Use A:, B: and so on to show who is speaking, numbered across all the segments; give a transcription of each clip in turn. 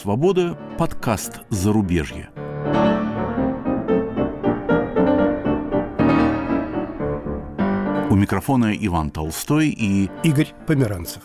A: свобода» – подкаст «Зарубежье». У микрофона Иван Толстой и
B: Игорь Померанцев.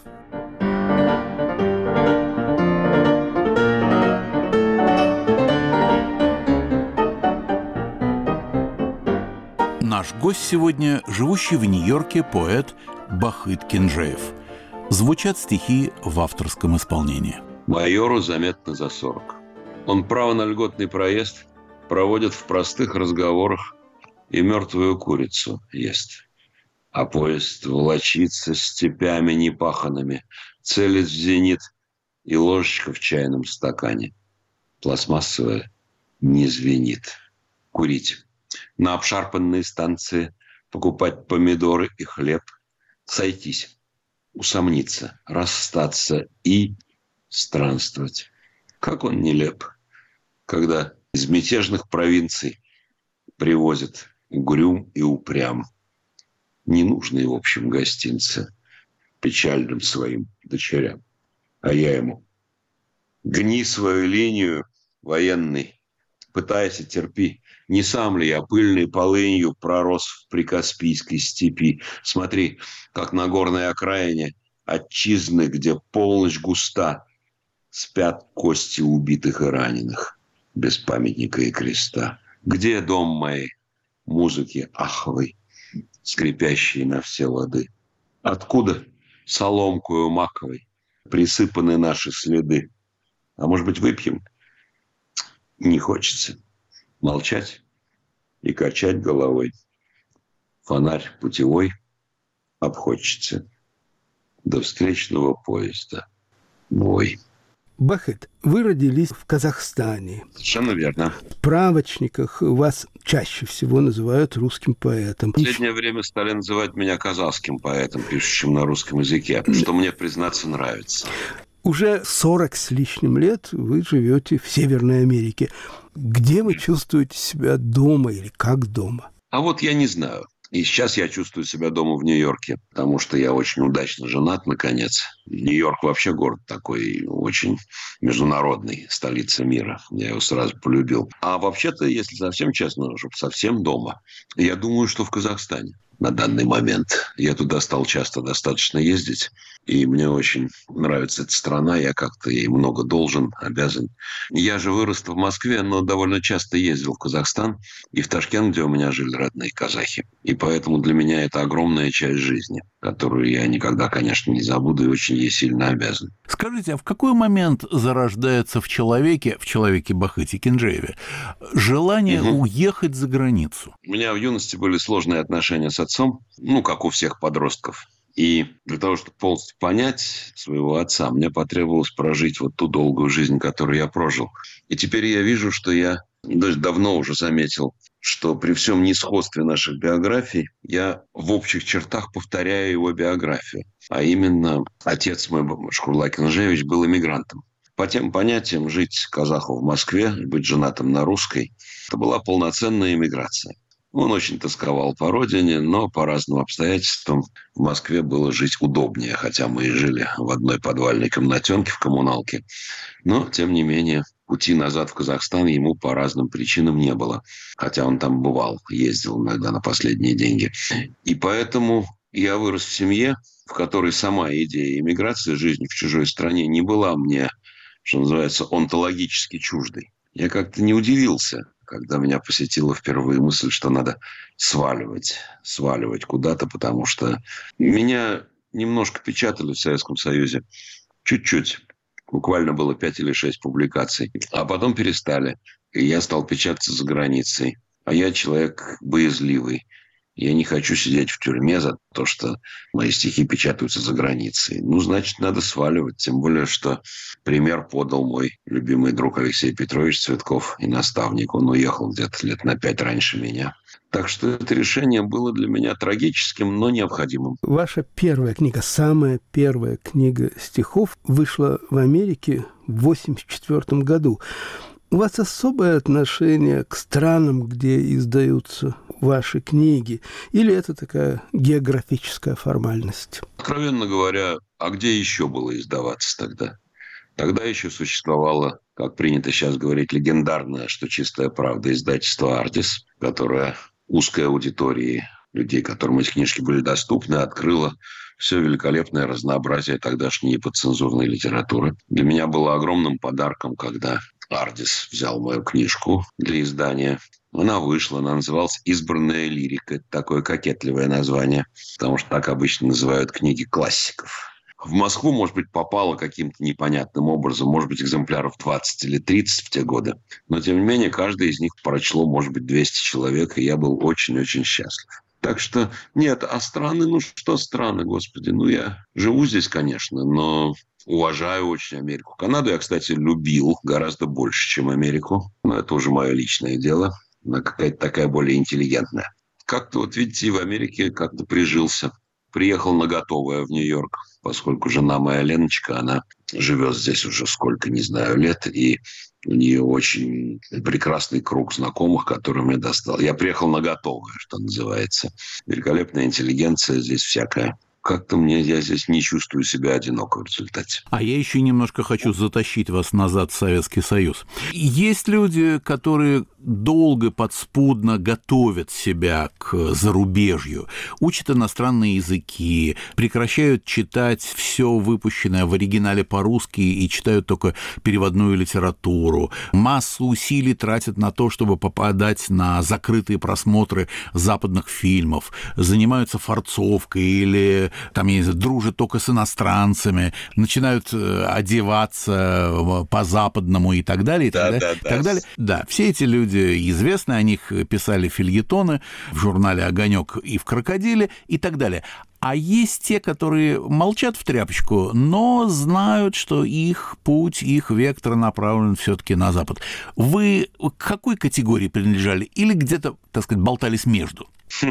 A: Наш гость сегодня – живущий в Нью-Йорке поэт Бахыт Кенжеев. Звучат стихи в авторском исполнении.
C: Майору заметно за 40. Он право на льготный проезд проводит в простых разговорах и мертвую курицу ест. А поезд волочится степями непаханными, целит в зенит, и ложечка в чайном стакане пластмассовая не звенит. Курить. На обшарпанной станции покупать помидоры и хлеб. Сойтись, усомниться, расстаться и странствовать. Как он нелеп, когда из мятежных провинций привозят угрюм и упрям ненужные, в общем, гостинцы печальным своим дочерям. А я ему: гни свою линию, военный, пытайся, терпи. Не сам ли я пыльной полынью пророс в прикаспийской степи? Смотри, как на горной окраине отчизны, где полночь густа, спят кости убитых и раненых без памятника и креста. Где дом моей музыки аховой, скрипящей на все лады? Откуда соломкою маковой присыпаны наши следы? А может быть, выпьем? Не хочется. Молчать и качать головой. Фонарь путевой обходчица. До встречного поезда. Бой.
B: Бахыт, вы родились в Казахстане.
C: Совершенно верно.
B: В справочниках вас чаще всего называют русским поэтом.
C: В последнее время стали называть меня казахским поэтом, пишущим на русском языке, что мне, признаться, нравится.
B: Уже 40 с лишним лет вы живете в Северной Америке. Где вы чувствуете себя дома или как дома?
C: А вот я не знаю. И сейчас я чувствую себя дома в Нью-Йорке, потому что я очень удачно женат, наконец. Нью-Йорк вообще город такой очень международный, столица мира. Я его сразу полюбил. А вообще-то, если совсем честно, чтобы совсем дома, я думаю, что в Казахстане на данный момент. Я туда стал часто достаточно ездить, и мне очень нравится эта страна. Я как-то ей много должен, обязан. Я же вырос в Москве, но довольно часто ездил в Казахстан и в Ташкент, где у меня жили родные казахи. И поэтому для меня это огромная часть жизни, которую я никогда, конечно, не забуду и очень ей сильно обязан.
A: Скажите, а в какой момент зарождается в человеке Бахыте Кенжееве, желание уехать за границу?
C: У меня в юности были сложные отношения с отцом, как у всех подростков. И для того, чтобы полностью понять своего отца, мне потребовалось прожить вот ту долгую жизнь, которую я прожил. И теперь я вижу, что я даже давно уже заметил, что при всем несходстве наших биографий я в общих чертах повторяю его биографию. А именно, отец мой, Шкурла Кенжеевич, был эмигрантом. По тем понятиям, жить казаху в Москве, быть женатым на русской, это была полноценная эмиграция. Он очень тосковал по родине, но по разным обстоятельствам в Москве было жить удобнее, хотя мы и жили в одной подвальной комнатенке в коммуналке. Но, тем не менее, пути назад в Казахстан ему по разным причинам не было. Хотя он там бывал, ездил иногда на последние деньги. И поэтому я вырос в семье, в которой сама идея эмиграции, жизни в чужой стране не была мне, что называется, онтологически чуждой. Я как-то не удивился, когда меня посетила впервые мысль, что надо сваливать куда-то, потому что меня немножко печатали в Советском Союзе. Чуть-чуть. Буквально было 5 или 6 публикаций. А потом перестали. И я стал печататься за границей. А я человек боязливый. Я не хочу сидеть в тюрьме за то, что мои стихи печатаются за границей. Значит, надо сваливать. Тем более, что пример подал мой любимый друг Алексей Петрович Цветков и наставник. Он уехал где-то лет на 5 раньше меня. Так что это решение было для меня трагическим, но необходимым.
B: Ваша первая книга, самая первая книга стихов вышла в Америке в 1984 году. У вас особое отношение к странам, где издаются ваши книги? Или это такая географическая формальность?
C: Откровенно говоря, а где еще было издаваться тогда? Тогда еще существовала как принято сейчас говорить, легендарное, что чистая правда, издательство «Ардис», которое узкой аудитории людей, которым эти книжки были доступны, открыло все великолепное разнообразие тогдашней подцензурной литературы. Для меня было огромным подарком, когда «Ардис» взял мою книжку для издания. Она вышла, она называлась «Избранная лирика». Это такое кокетливое название, потому что так обычно называют книги классиков. В Москву, может быть, попало каким-то непонятным образом, может быть, экземпляров 20 или 30 в те годы. Но, тем не менее, каждый из них прочло, может быть, 200 человек, и я был очень-очень счастлив. Так что, нет, а страны, ну что страны, господи, ну я живу здесь, конечно, но уважаю очень Америку. Канаду я, кстати, любил гораздо больше, чем Америку. Но это уже мое личное дело. Она какая-то такая более интеллигентная. Как-то, вот видите, в Америке как-то прижился. Приехал на готовое в Нью-Йорк, поскольку жена моя Леночка, она живет здесь уже сколько, не знаю, лет, и у нее очень прекрасный круг знакомых, который мне достал. Я приехал на готовое, что называется. Великолепная интеллигенция здесь всякая. Как-то я здесь не чувствую себя одиноко в результате.
A: А я еще немножко хочу затащить вас назад в Советский Союз. Есть люди, которые долго подспудно готовят себя к зарубежью, учат иностранные языки, прекращают читать все выпущенное в оригинале по-русски и читают только переводную литературу. Массу усилий тратят на то, чтобы попадать на закрытые просмотры западных фильмов, занимаются форцовкой или там дружат только с иностранцами, начинают одеваться по-западному и так далее, и так далее. Да, все эти люди известны, о них писали фельетоны в журнале «Огонек» и в «Крокодиле» и так далее. А есть те, которые молчат в тряпочку, но знают, что их путь, их вектор направлен все-таки на Запад. Вы к какой категории принадлежали или где-то, так сказать, болтались между?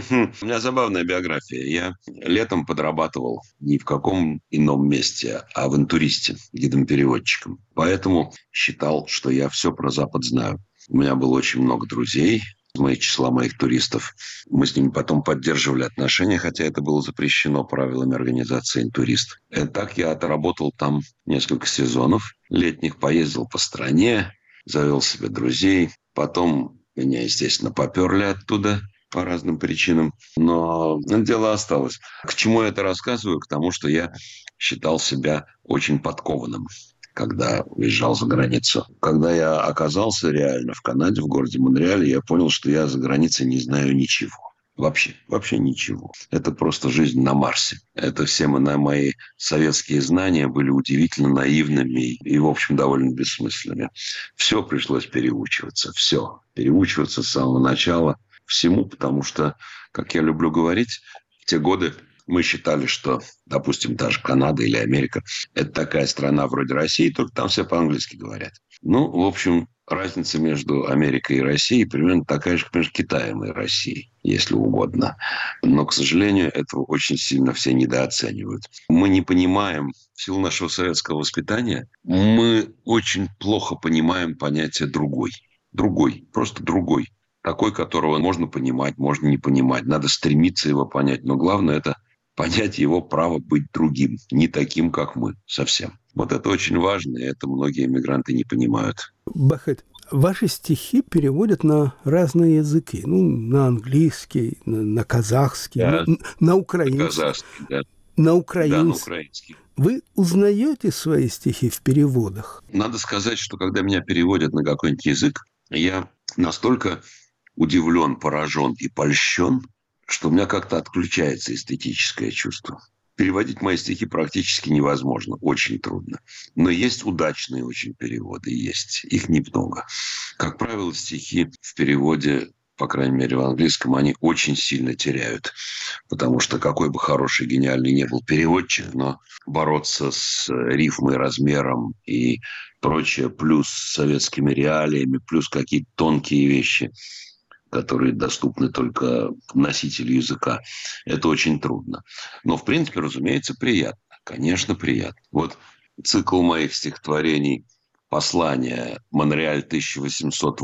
C: У меня забавная биография. Я летом подрабатывал ни в каком ином месте, а в «Интуристе» гидом-переводчиком. Поэтому считал, что я все про Запад знаю. У меня было очень много друзей из числа моих туристов. Мы с ними потом поддерживали отношения, хотя это было запрещено правилами организации «Интурист». И так я отработал там несколько сезонов летних, поездил по стране, завел себе друзей. Потом меня, естественно, поперли оттуда по разным причинам. Но дело осталось. К чему я это рассказываю? К тому, что я считал себя очень подкованным, когда уезжал за границу. Когда я оказался реально в Канаде, в городе Монреале, я понял, что я за границей не знаю ничего. Вообще ничего. Это просто жизнь на Марсе. Это все мои советские знания были удивительно наивными и, в общем, довольно бессмысленными. Все пришлось переучиваться. Все. Переучиваться с самого начала всему, потому что, как я люблю говорить, в те годы мы считали, что, допустим, та же Канада или Америка – это такая страна вроде России, только там все по-английски говорят. Ну, в общем, разница между Америкой и Россией примерно такая же, как между Китаем и Россией, если угодно. Но, к сожалению, этого очень сильно все недооценивают. Мы не понимаем, в силу нашего советского воспитания, мы очень плохо понимаем понятие «другой». Другой, просто другой. Такой, которого можно понимать, можно не понимать. Надо стремиться его понять. Но главное – это понять его право быть другим, не таким, как мы, совсем. Вот это очень важно, и это многие иммигранты не понимают.
B: Бахет, ваши стихи переводят на разные языки. Ну, на английский, на казахский,
C: да,
B: на украинский.
C: На казахский, да.
B: На украинский.
C: Да, на украинский.
B: Вы узнаете свои стихи в переводах?
C: Надо сказать, что когда меня переводят на какой-нибудь язык, я настолько удивлен, поражен и польщен, что у меня как-то отключается эстетическое чувство. Переводить мои стихи практически невозможно, очень трудно. Но есть удачные очень переводы, есть. Их немного. Как правило, стихи в переводе, по крайней мере в английском, они очень сильно теряют. Потому что какой бы хороший, гениальный ни был переводчик, но бороться с рифмой, размером и прочее, плюс с советскими реалиями, плюс какие-то тонкие вещи, которые доступны только носителю языка. Это очень трудно. Но, в принципе, разумеется, приятно. Конечно, приятно. Вот цикл моих стихотворений «Послание. Монреаль,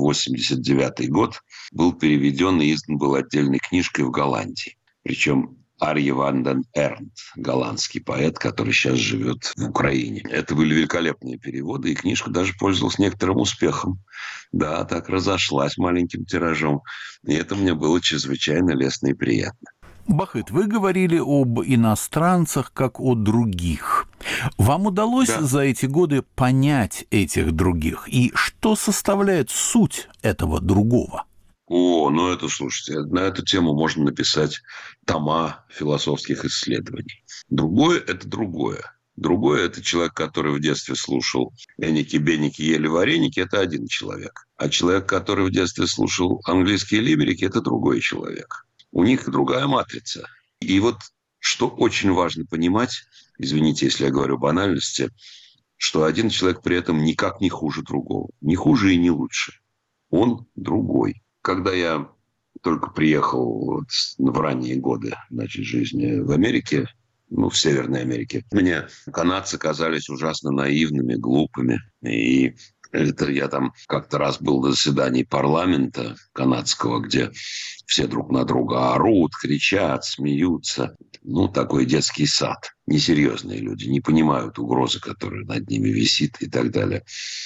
C: 1889 год» был переведен и издан был отдельной книжкой в Голландии. Причем Арье ван ден Эрнт, голландский поэт, который сейчас живет в Украине. Это были великолепные переводы, и книжка даже пользовалась некоторым успехом. Да, так разошлась маленьким тиражом. И это мне было чрезвычайно лестно и приятно.
A: Бахыт, вы говорили об иностранцах как о других. Вам удалось за эти годы понять этих других? И что составляет суть этого другого?
C: Ну это, слушайте, на эту тему можно написать тома философских исследований. Другое – это другое. Другое – это человек, который в детстве слушал «Эники-беники, ели вареники» – это один человек. А человек, который в детстве слушал английские либерики – это другой человек. У них другая матрица. И вот что очень важно понимать, извините, если я говорю банальности, что один человек при этом никак не хуже другого. Не хуже и не лучше. Он другой. Когда я только приехал в ранние годы жизни в Америке, в Северной Америке, мне канадцы казались ужасно наивными, глупыми. И это я там как-то раз был на заседании парламента канадского, где все друг на друга орут, кричат, смеются. Такой детский сад. Несерьезные люди, не понимают угрозы, которая над ними висит и так далее.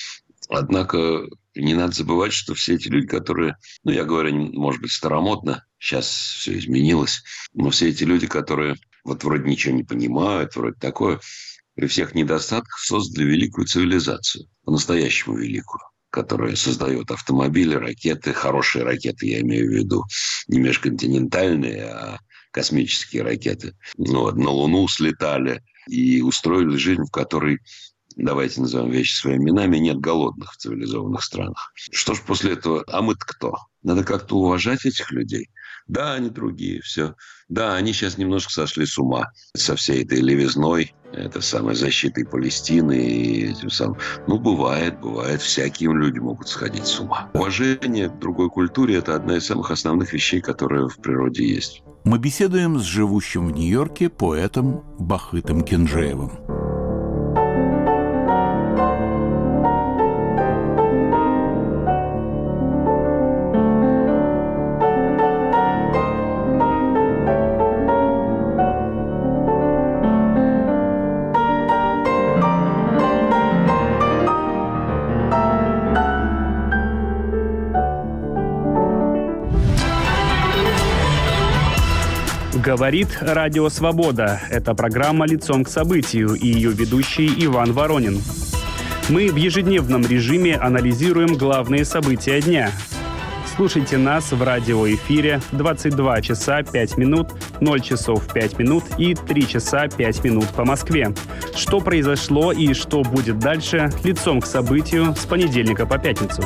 C: Однако не надо забывать, что все эти люди, которые, я говорю, может быть, старомодно, сейчас все изменилось, но все эти люди, которые вроде ничего не понимают, вроде такое, при всех недостатках создали великую цивилизацию, по-настоящему великую, которая создает автомобили, ракеты, хорошие ракеты, я имею в виду, не межконтинентальные, а космические ракеты. На Луну слетали и устроили жизнь, в которой, давайте назовем вещи своими именами, нет голодных в цивилизованных странах. Что ж после этого, а мы-то кто? Надо как-то уважать этих людей. Да, они другие, все. Да, они сейчас немножко сошли с ума со всей этой левизной, защитой Палестины и этим самым. Бывает, всякие люди могут сходить с ума. Уважение к другой культуре – это одна из самых основных вещей, которые в природе есть.
A: Мы беседуем с живущим в Нью-Йорке поэтом Бахытом Кинджеевым.
D: Говорит Радио Свобода. Это программа «Лицом к событию» и ее ведущий Иван Воронин. Мы в ежедневном режиме анализируем главные события дня. Слушайте нас в радиоэфире 22 часа 5 минут, 0 часов 5 минут и 3 часа 5 минут по Москве. Что произошло и что будет дальше, лицом к событию с понедельника по пятницу.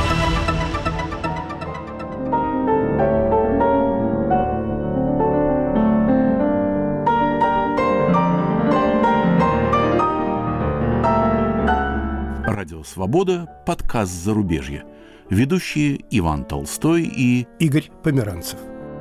A: Радио «Свобода», подкаст «Зарубежье». Ведущие Иван Толстой и
B: Игорь Померанцев.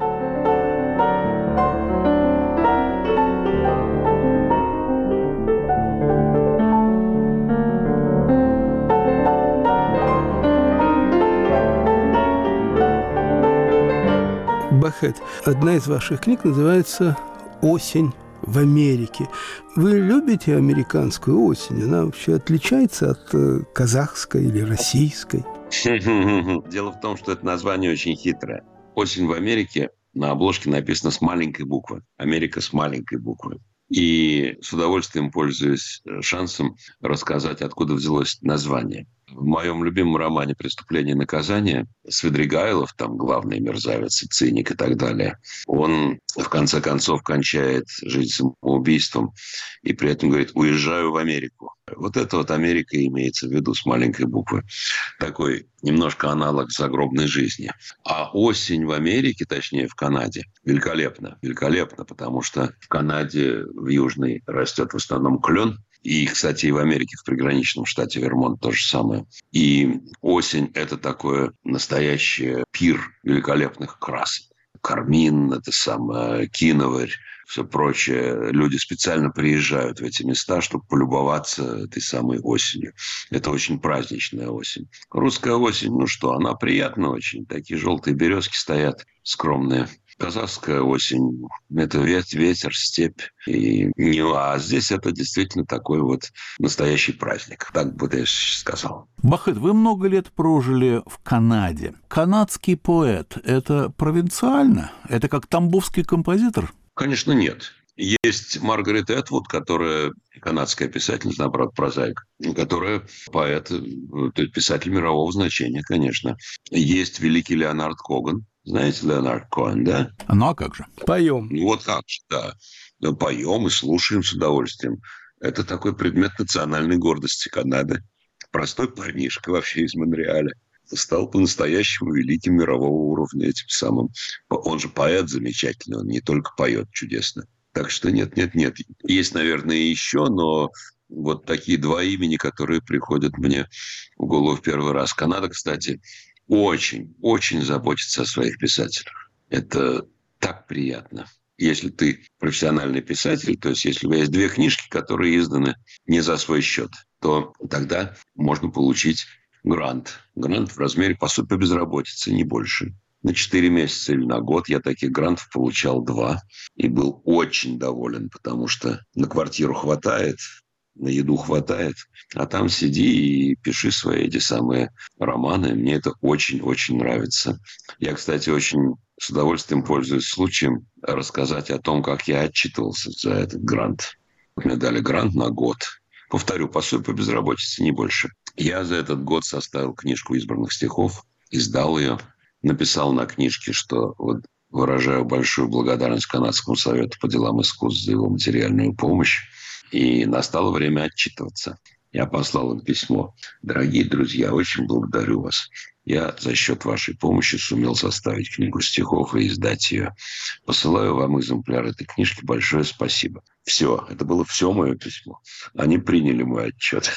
B: Бахыт, одна из ваших книг называется «Осень в Америке». Вы любите американскую осень? Она вообще отличается от казахской или российской?
C: Дело в том, что это название очень хитрое. «Осень в Америке» на обложке написано с маленькой буквы. Америка с маленькой буквы. И с удовольствием пользуюсь шансом рассказать, откуда взялось название. В моем любимом романе «Преступление и наказание» Свидригайлов, там главный мерзавец и циник и так далее, он в конце концов кончает жизнь самоубийством и при этом говорит: «Уезжаю в Америку». Вот это вот Америка имеется в виду с маленькой буквы. Такой немножко аналог загробной жизни. А осень в Америке, точнее в Канаде, великолепно. Великолепно, потому что в Канаде, в Южной, растет в основном клен. И, кстати, и в Америке, в приграничном штате Вермонт то же самое. И осень – это такое настоящее пир великолепных красок. Кармин, это самое, киноварь, все прочее. Люди специально приезжают в эти места, чтобы полюбоваться этой самой осенью. Это очень праздничная осень. Русская осень, она приятна очень. Такие желтые березки стоят, скромные. казахская осень, это ветер, степь. А здесь это действительно такой вот настоящий праздник. Так бы я сказал.
A: Бахыт, вы много лет прожили в Канаде. Канадский поэт – это провинциально? Это как тамбовский композитор?
C: Конечно, нет. Есть Маргарет Этвуд, которая канадская писательница, наоборот, прозаик, которая поэт, писатель мирового значения, конечно. Есть великий Леонард Коган. Знаете Леонард Коэн, да?
A: Ну, а как же?
B: Поем.
C: Вот как же, да. Поем и слушаем с удовольствием. Это такой предмет национальной гордости Канады. Простой парнишка вообще из Монреаля стал по-настоящему великим мирового уровня этим самым. Он же поэт замечательный, он не только поет чудесно. Так что нет. Есть, наверное, и еще, но вот такие два имени, которые приходят мне в голову в первый раз. Канада, кстати, очень заботится о своих писателях. Это так приятно. Если ты профессиональный писатель, то есть если у тебя есть 2 книжки, которые изданы не за свой счет, то тогда можно получить грант. Грант в размере пособия по безработице, не больше. На 4 месяца или на год я таких грантов получал 2 и был очень доволен, потому что на квартиру хватает, на еду хватает, а там сиди и пиши свои эти самые романы. Мне это очень нравится. Я, кстати, очень с удовольствием пользуюсь случаем рассказать о том, как я отчитывался за этот грант. Мне дали грант на год. Повторю, пособие по безработице, не больше. Я за этот год составил книжку избранных стихов, издал ее, написал на книжке, что вот выражаю большую благодарность Канадскому совету по делам искусств за его материальную помощь. И настало время отчитываться. Я послал им письмо. Дорогие друзья, очень благодарю вас. Я за счет вашей помощи сумел составить книгу стихов и издать ее. Посылаю вам экземпляр этой книжки. Большое спасибо. Все. Это было все мое письмо. Они приняли мой отчет.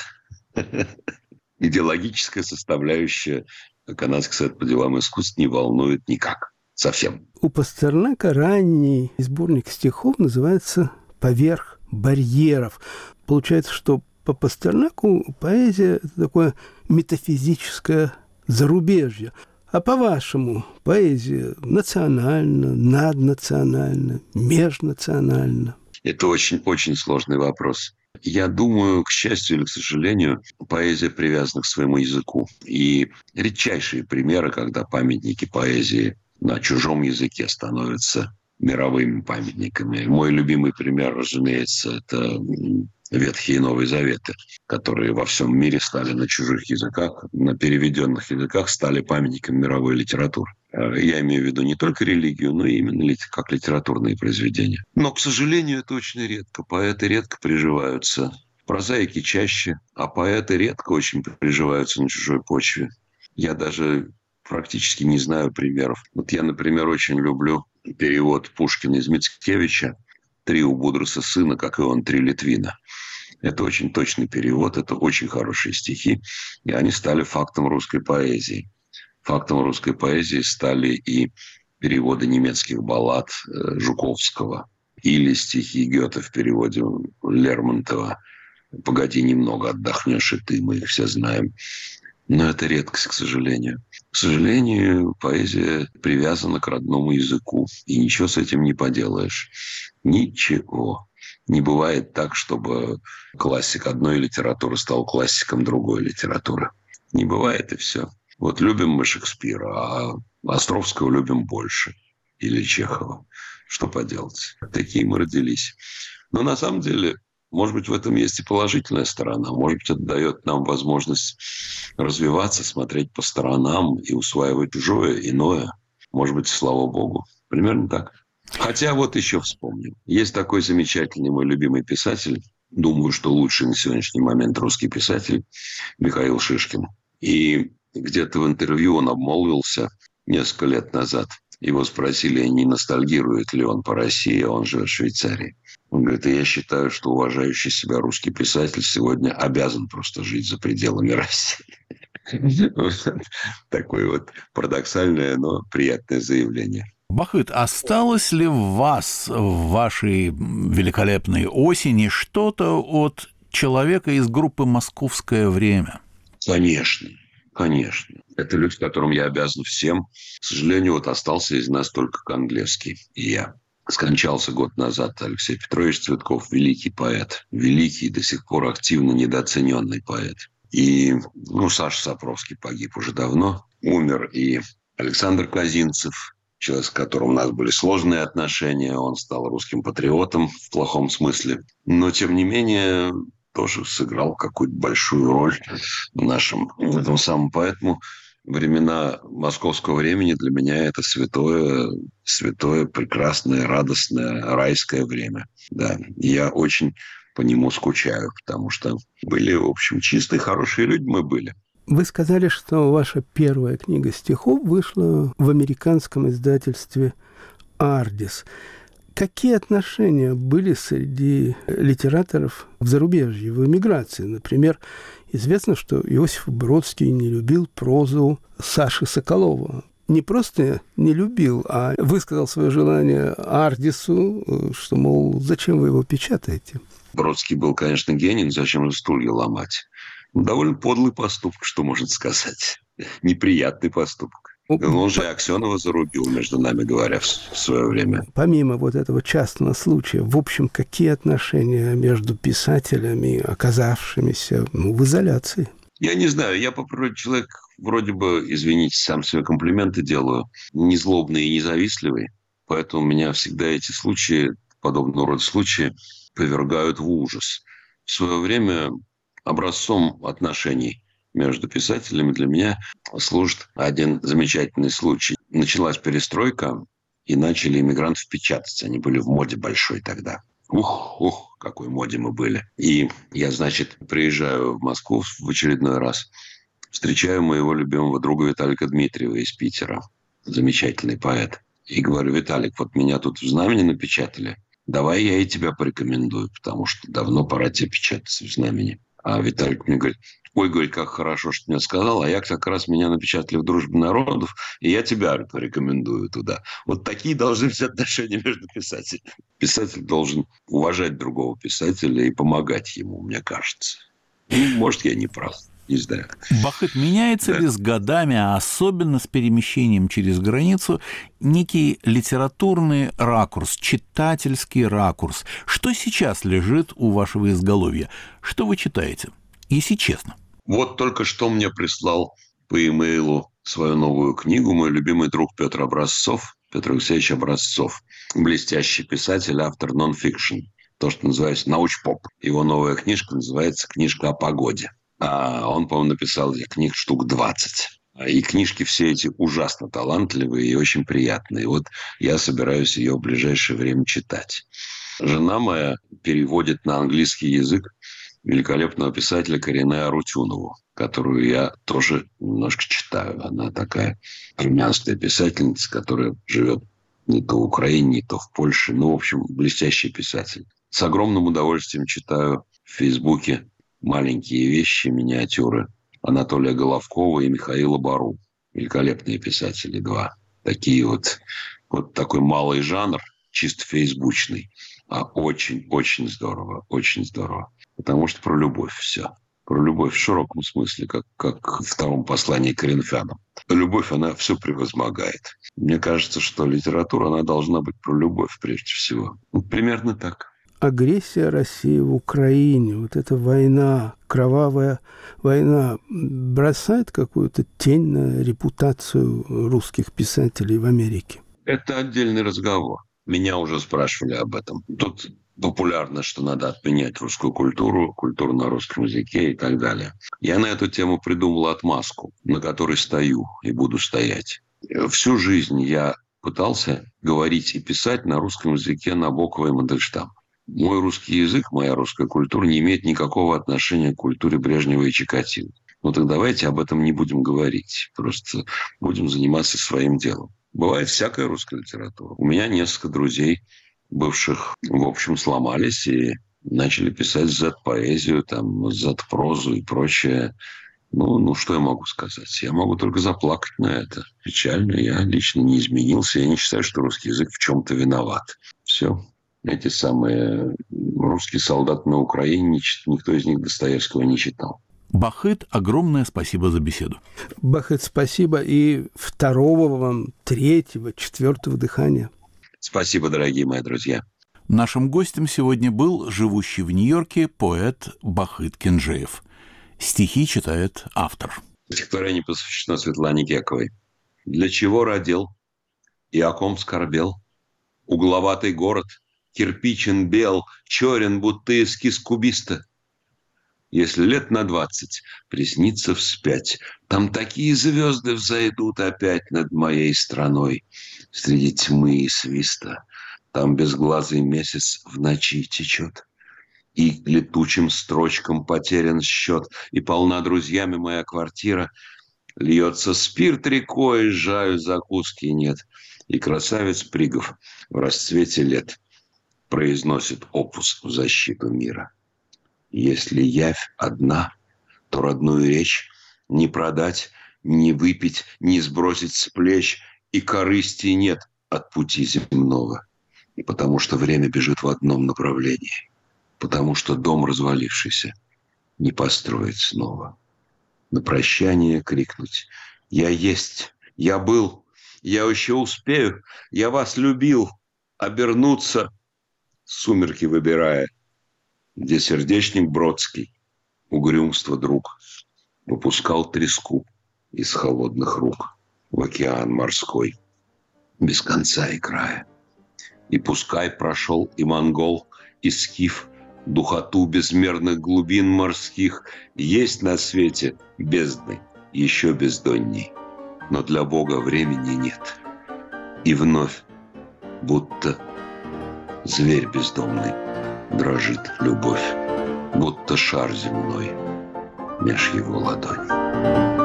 C: Идеологическая составляющая Канадский совет по делам искусств не волнует никак. Совсем.
B: У Пастернака ранний сборник стихов называется «Поверх барьеров». Получается, что по Пастернаку поэзия – это такое метафизическое зарубежье. А по-вашему, поэзия национальна, наднациональна, межнациональна?
C: Это очень сложный вопрос. Я думаю, к счастью или к сожалению, поэзия привязана к своему языку. И редчайшие примеры, когда памятники поэзии на чужом языке становятся мировыми памятниками. Мой любимый пример, разумеется, это Ветхий и Новый Заветы, которые во всем мире стали на чужих языках, на переведенных языках стали памятниками мировой литературы. Я имею в виду не только религию, но и именно как литературные произведения. Но, к сожалению, это очень редко. Поэты редко приживаются. Прозаики чаще, а поэты редко очень приживаются на чужой почве. Я даже практически не знаю примеров. Вот я, например, очень люблю перевод Пушкина из Мицкевича «Три у Будруса сына, как и он, 3 Литвина». Это очень точный перевод, это очень хорошие стихи, и они стали фактом русской поэзии. Фактом русской поэзии стали и переводы немецких баллад Жуковского, или стихи Гёте в переводе Лермонтова «Погоди немного, отдохнешь и ты», мы их все знаем. Но это редкость, к сожалению. К сожалению, поэзия привязана к родному языку. И ничего с этим не поделаешь. Ничего. Не бывает так, чтобы классик одной литературы стал классиком другой литературы. Не бывает, и все. Вот любим мы Шекспира, а Островского любим больше. Или Чехова. Что поделать? Такие мы родились. Но на самом деле... Может быть, в этом есть и положительная сторона. Может быть, это дает нам возможность развиваться, смотреть по сторонам и усваивать чужое, иное. Может быть, слава богу. Примерно так. Хотя вот еще вспомню. Есть такой замечательный мой любимый писатель. Думаю, что лучший на сегодняшний момент русский писатель Михаил Шишкин. И где-то в интервью он обмолвился несколько лет назад. Его спросили, не ностальгирует ли он по России, а он живет в Швейцарии. Он говорит, я считаю, что уважающий себя русский писатель сегодня обязан просто жить за пределами России. Такое вот парадоксальное, но приятное заявление.
A: Бахыт, осталось ли в вас, в вашей великолепной осени, что-то от человека из группы «Московское время»?
C: Конечно. Это люди, которым я обязан всем. К сожалению, вот остался из нас только Кандлевский и я. Скончался год назад Алексей Петрович Цветков, великий поэт. Великий, до сих пор активно недооцененный поэт. И, Саша Сапровский погиб уже давно. Умер и Александр Казинцев, человек, с которым у нас были сложные отношения. Он стал русским патриотом в плохом смысле. Но, тем не менее, тоже сыграл какую-то большую роль в этом самом. Поэтому времена московского времени для меня это святое, прекрасное, радостное, райское время. Да. Я очень по нему скучаю, потому что были, в общем, чистые, хорошие люди мы были.
B: Вы сказали, что ваша первая книга стихов вышла в американском издательстве «Ардис». Какие отношения были среди литераторов в зарубежье, в эмиграции? Например, известно, что Иосиф Бродский не любил прозу Саши Соколова. Не просто не любил, а высказал свое желание Ардису, что, мол, зачем вы его печатаете?
C: Бродский был, конечно, гений, зачем же стулья ломать? Довольно подлый поступок, что можно сказать. Неприятный поступок. Он же Аксенова зарубил, между нами говоря, в свое время.
B: Помимо вот этого частного случая, в общем, какие отношения между писателями, оказавшимися в изоляции?
C: Я не знаю, я по природе человек, вроде бы, извините, сам себе комплименты делаю, не злобный и независтливый, поэтому меня всегда эти случаи, подобного рода случаи, повергают в ужас. В свое время образцом отношений между писателями для меня служит один замечательный случай. Началась перестройка, и начали иммигранты печататься. Они были в моде большой тогда. Ух, какой моде мы были. И я, приезжаю в Москву в очередной раз, встречаю моего любимого друга Виталика Дмитриева из Питера. Замечательный поэт. И говорю: Виталик, вот меня тут в «Знамени» напечатали. Давай я и тебя порекомендую, потому что давно пора тебе печататься в «Знамени». А Виталик мне говорит: ой, говорит, как хорошо, что ты мне сказал, а я как раз меня напечатали в «Дружбе народов», и я тебя порекомендую туда. Вот такие должны быть отношения между писателями. Писатель должен уважать другого писателя и помогать ему, мне кажется. Может, я не прав, не знаю.
A: Бахыт, меняется ли с годами, а особенно с перемещением через границу, некий литературный ракурс, читательский ракурс? Что сейчас лежит у вашего изголовья? Что вы читаете? Если честно.
C: Вот только что мне прислал по имейлу свою новую книгу мой любимый друг Петр Алексеевич Образцов. Блестящий писатель, автор нон-фикшн. То, что называется научпоп. Его новая книжка называется «Книжка о погоде». А он, по-моему, написал этих книг штук 20. И книжки все эти ужасно талантливые и очень приятные. Вот я собираюсь ее в ближайшее время читать. Жена моя переводит на английский язык великолепного писателя Корене Арутюнову, которую я тоже немножко читаю. Она такая армянская писательница, которая живет не то в Украине, не то в Польше. В общем, блестящий писатель. С огромным удовольствием читаю в Фейсбуке маленькие вещи, миниатюры Анатолия Головкова и Михаила Бару. Великолепные писатели, два. Такие вот такой малый жанр, чисто фейсбучный. А очень-очень здорово, очень здорово. Потому что про любовь все. Про любовь в широком смысле, как в втором послании к Коринфянам. Любовь, она все превозмогает. Мне кажется, что литература, она должна быть про любовь прежде всего. Примерно так.
B: Агрессия России в Украине, вот эта война, кровавая война, бросает какую-то тень на репутацию русских писателей в Америке?
C: Это отдельный разговор. Меня уже спрашивали об этом. Тут популярно, что надо отменять русскую культуру на русском языке и так далее. Я на эту тему придумал отмазку, на которой стою и буду стоять. Всю жизнь я пытался говорить и писать на русском языке Набокова и Мандельштама. Мой русский язык, моя русская культура не имеет никакого отношения к культуре Брежнева и Чикатило. Так давайте об этом не будем говорить. Просто будем заниматься своим делом. Бывает всякая русская литература. У меня несколько друзей, бывших, в общем, сломались и начали писать Z-поэзию, Z-прозу и прочее. Что я могу сказать? Я могу только заплакать на это. Печально. Я лично не изменился. Я не считаю, что русский язык в чем-то виноват. Все. Эти самые русские солдаты на Украине, никто из них Достоевского не читал.
A: Бахыт, огромное спасибо за беседу.
B: Бахыт, спасибо. И второго вам, третьего, четвертого дыхания.
C: Спасибо, дорогие мои друзья.
A: Нашим гостем сегодня был живущий в Нью-Йорке поэт Бахыт Кенжеев. Стихи читает автор.
C: Стихотворение посвящено Светлане Кековой. «Для чего родил и о ком скорбел? Угловатый город, кирпичен бел, черен, будто эскиз кубиста. Если лет на 20 приснится вспять, там такие звезды взойдут опять над моей страной среди тьмы и свиста. Там безглазый месяц в ночи течет, и летучим строчкам потерян счет, и полна друзьями моя квартира. Льется спирт рекой, жаю, закуски нет, и красавец Пригов в расцвете лет произносит опус в защиту мира. Если явь одна, то родную речь не продать, не выпить, не сбросить с плеч, и корысти нет от пути земного. И потому что время бежит в одном направлении, потому что дом развалившийся не построить снова. На прощание крикнуть: «Я есть, я был, я еще успею, я вас любил», обернуться, сумерки выбирая, где сердечник Бродский, угрюмство друг, выпускал треску из холодных рук в океан морской, без конца и края. И пускай прошел и монгол, и скиф, духоту безмерных глубин морских, есть на свете бездны еще бездонней, но для Бога времени нет. И вновь, будто зверь бездомный, дрожит любовь, будто шар земной меж его ладоней.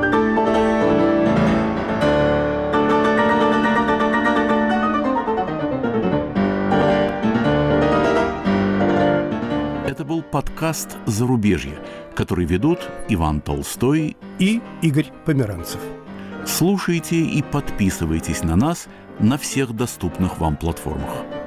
A: Это был подкаст «Зарубежье», который ведут Иван Толстой
B: и Игорь Померанцев.
A: Слушайте и подписывайтесь на нас на всех доступных вам платформах.